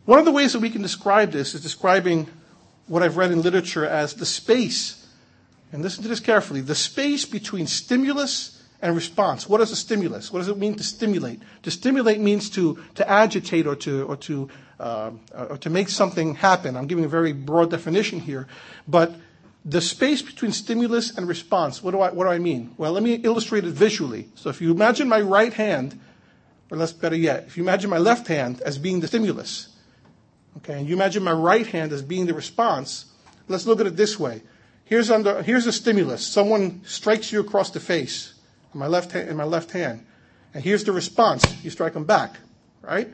One of the ways that we can describe this is describing what I've read in literature as the space, and listen to this carefully, the space between stimulus and response. What is a stimulus? What does it mean to stimulate? To stimulate means to agitate or to make something happen. I'm giving a very broad definition here, but the space between stimulus and response. What do I mean? Well, let me illustrate it visually. So if you imagine my right hand, or less better yet, if you imagine my left hand as being the stimulus, okay, and you imagine my right hand as being the response, let's look at it this way. Here's a stimulus. Someone strikes you across the face in my left hand. And here's the response. You strike them back, right?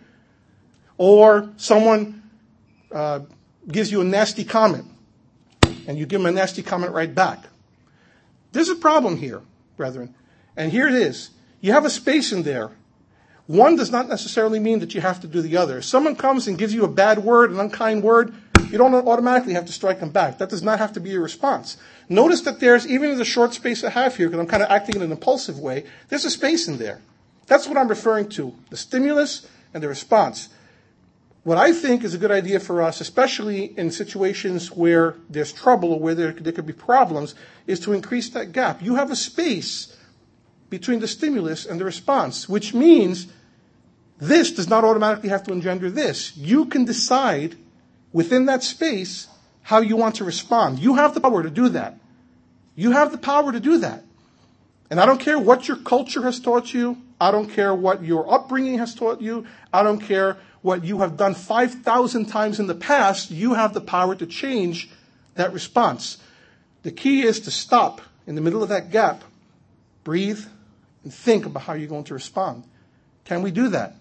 Or someone gives you a nasty comment, and you give them a nasty comment right back. There's a problem here, brethren. And here it is. You have a space in there. One does not necessarily mean that you have to do the other. If someone comes and gives you a bad word, an unkind word, you don't automatically have to strike them back. That does not have to be your response. Notice that there's, even in the short space I have here, because I'm kind of acting in an impulsive way, there's a space in there. That's what I'm referring to, the stimulus and the response. What I think is a good idea for us, especially in situations where there's trouble or where there could be problems, is to increase that gap. You have a space between the stimulus and the response, which means this does not automatically have to engender this. You can decide within that space how you want to respond. You have the power to do that. You have the power to do that. And I don't care what your culture has taught you. I don't care what your upbringing has taught you. I don't care what you have done 5,000 times in the past. You have the power to change that response. The key is to stop in the middle of that gap, breathe, and think about how you're going to respond. Can we do that?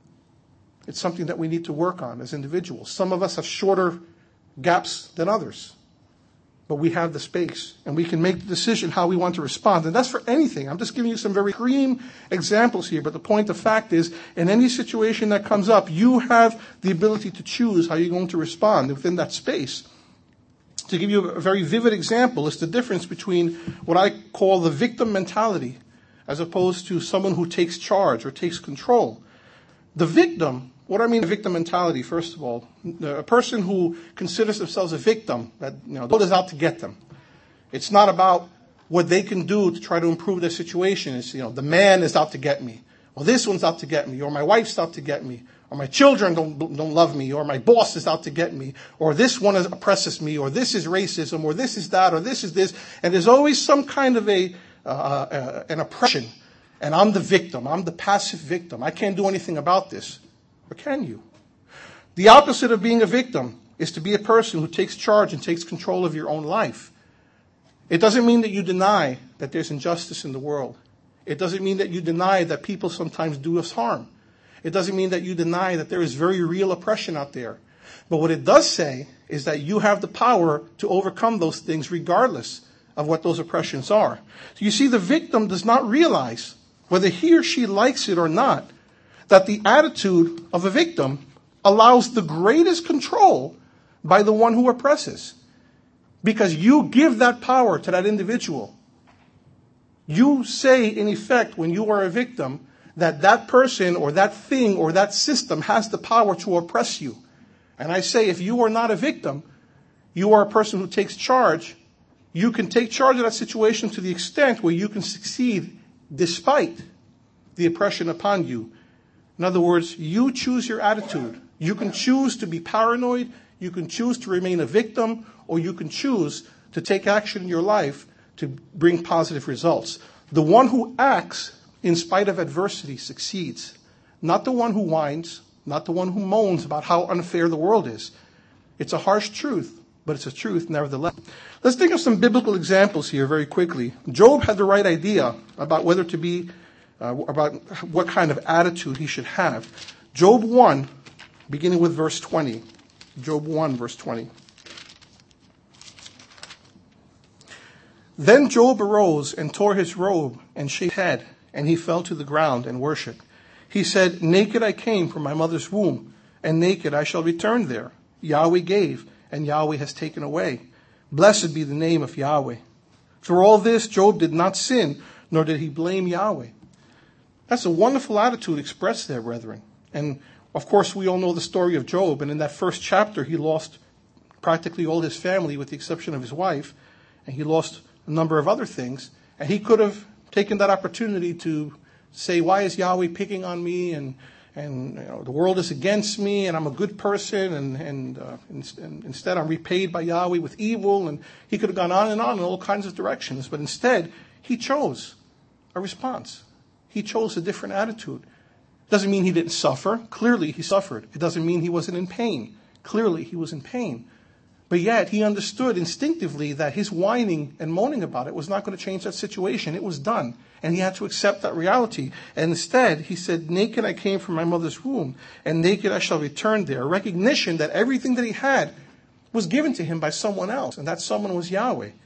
It's something that we need to work on as individuals. Some of us have shorter gaps than others, but we have the space, and we can make the decision how we want to respond. And that's for anything. I'm just giving you some very extreme examples here, but the point of fact is, in any situation that comes up, you have the ability to choose how you're going to respond within that space. To give you a very vivid example, is the difference between what I call the victim mentality as opposed to someone who takes charge or takes control. The victim, what do I mean by victim mentality, first of all? A person who considers themselves a victim, that the world is out to get them. It's not about what they can do to try to improve their situation. It's, the man is out to get me. Or this one's out to get me. Or my wife's out to get me. Or my children don't love me. Or my boss is out to get me. Or this one oppresses me. Or this is racism. Or this is that. Or this is this. And there's always some kind of an oppression. And I'm the victim. I'm the passive victim. I can't do anything about this. Or can you? The opposite of being a victim is to be a person who takes charge and takes control of your own life. It doesn't mean that you deny that there's injustice in the world. It doesn't mean that you deny that people sometimes do us harm. It doesn't mean that you deny that there is very real oppression out there. But what it does say is that you have the power to overcome those things regardless of what those oppressions are. So you see, the victim does not realize, whether he or she likes it or not, that the attitude of a victim allows the greatest control by the one who oppresses. Because you give that power to that individual. You say, in effect, when you are a victim, that that person or that thing or that system has the power to oppress you. And I say, if you are not a victim, you are a person who takes charge. You can take charge of that situation to the extent where you can succeed despite the oppression upon you. In other words, you choose your attitude. You can choose to be paranoid, you can choose to remain a victim, or you can choose to take action in your life to bring positive results. The one who acts in spite of adversity succeeds. Not the one who whines, not the one who moans about how unfair the world is. It's a harsh truth, but it's a truth nevertheless. Let's think of some biblical examples here very quickly. Job had the right idea about whether to be about what kind of attitude he should have. Job 1, beginning with verse 20. Job 1, verse 20. Then Job arose and tore his robe and shaved his head, and he fell to the ground and worshipped. He said, naked I came from my mother's womb, and naked I shall return there. Yahweh gave, and Yahweh has taken away. Blessed be the name of Yahweh. For all this, Job did not sin, nor did he blame Yahweh. That's a wonderful attitude expressed there, brethren. And Of course, we all know the story of Job, and in that first chapter, he lost practically all his family with the exception of his wife, and he lost a number of other things, and he could have taken that opportunity to say, why is Yahweh picking on me, and the world is against me, and I'm a good person, and instead I'm repaid by Yahweh with evil, and he could have gone on in all kinds of directions, but instead, he chose a response. He chose a different attitude. Doesn't mean he didn't suffer. Clearly, he suffered. It doesn't mean he wasn't in pain. Clearly, he was in pain. But yet, he understood instinctively that his whining and moaning about it was not going to change that situation. It was done. And he had to accept that reality. And instead, he said, naked I came from my mother's womb, and naked I shall return there. A recognition that everything that he had was given to him by someone else, and that someone was Yahweh.